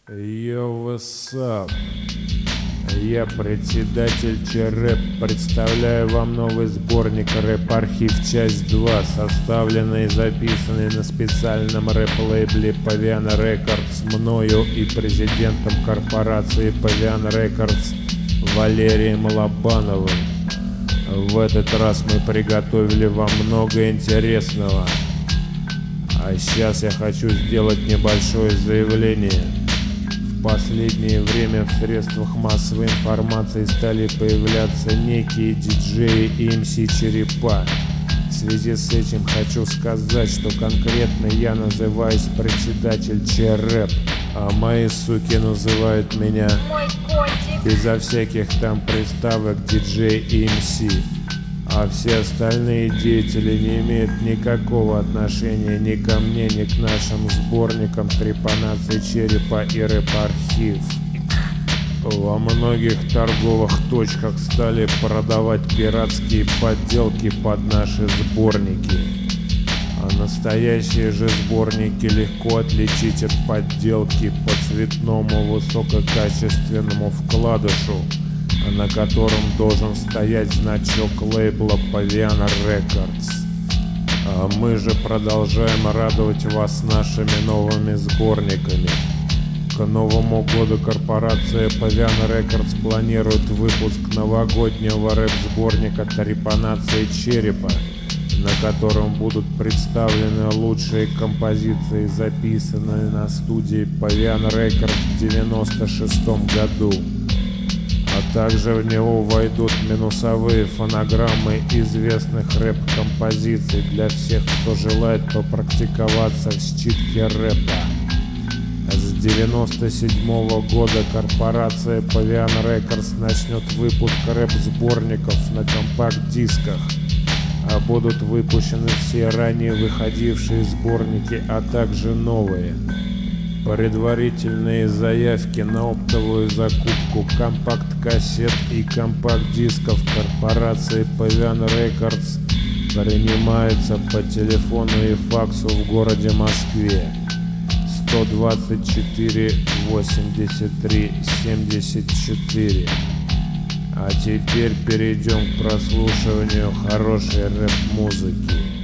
Йо, what's up? Я председатель ЧРЭП. Представляю вам новый сборник рэп-архив часть 2, составленный и записанный на специальном рэп-лейбле Pavian Records мною и президентом корпорации Pavian Records Валерием Лобановым. В этот раз мы приготовили вам много интересного. А сейчас я хочу сделать небольшое заявление. В последнее время в средствах массовой информации стали появляться некие диджеи и МС-черепа. В связи с этим хочу сказать, что конкретно я называюсь председатель ЧРЭП, а мои суки называют меня безо всяких там приставок диджей и МС. А все остальные деятели не имеют никакого отношения ни ко мне, ни к нашим сборникам трепанации черепа и рэп-архив. Во многих торговых точках стали продавать пиратские подделки под наши сборники. А настоящие же сборники легко отличить от подделки по цветному высококачественному вкладышу, на котором должен стоять значок лейбла Pavian Records. А мы же продолжаем радовать вас нашими новыми сборниками. К Новому году корпорация Pavian Records планирует выпуск новогоднего рэп-сборника трепанации черепа, на котором будут представлены лучшие композиции, записанные на студии Pavian Records в 1996 году. А также в него войдут минусовые фонограммы известных рэп-композиций для всех, кто желает попрактиковаться в считке рэпа. С 1997 года корпорация Pavian Records начнет выпуск рэп-сборников на компакт-дисках, а будут выпущены все ранее выходившие сборники, а также новые. Предварительные заявки на оптовую закупку компакт-кассет и компакт-дисков корпорации Pavian Records принимаются по телефону и факсу в городе Москве 124 83 74. А теперь перейдем к прослушиванию хорошей рэп-музыки.